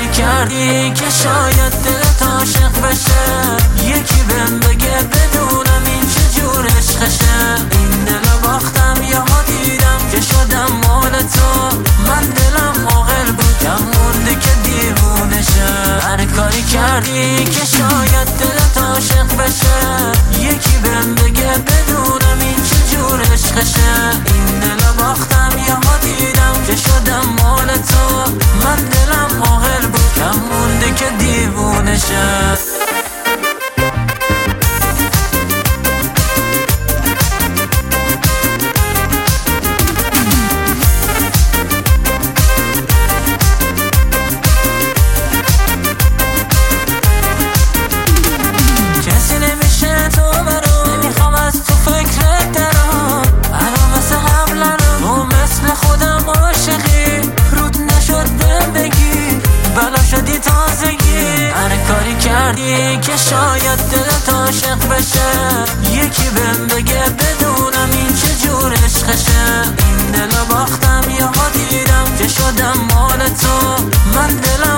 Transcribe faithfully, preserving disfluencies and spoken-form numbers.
کاری کردی که شاید دلت عاشق بشه، یکی بهم بگه بدونم این چجور عشقشه. این دلو باختم یا دیدم که شدم مال تو، من دلم عاقل بود کم مونده که دیوونه شه. هر کاری کردی که شاید دلت عاشق بشه، یکی بهم بگه بدونم این چجور عشقشه. این دلو باختم یا دیدم که شدم مال تو، من دلم عاقل بود کم مونده که دیوونه شه. که شاید دلت عاشق بشه، یکی بهم بگه بدونم این چجور عشقشه. این دلو باختم یا دیدم که شدم مال تو، من دلم